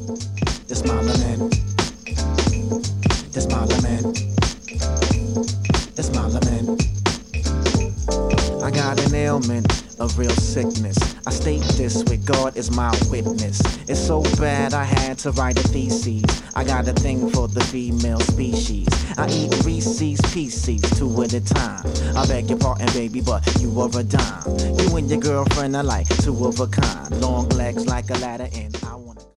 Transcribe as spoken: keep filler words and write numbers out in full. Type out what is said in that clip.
This my lament. This my lament. This my lament. I got an ailment, a real sickness. I state this with God as my witness. It's so bad I had to write a thesis. I got a thing for the female species. I eat Reese's Pieces, two at a time. I beg your pardon, baby, but you are a dime. You and your girlfriend are like two of a kind. Long legs like a ladder and I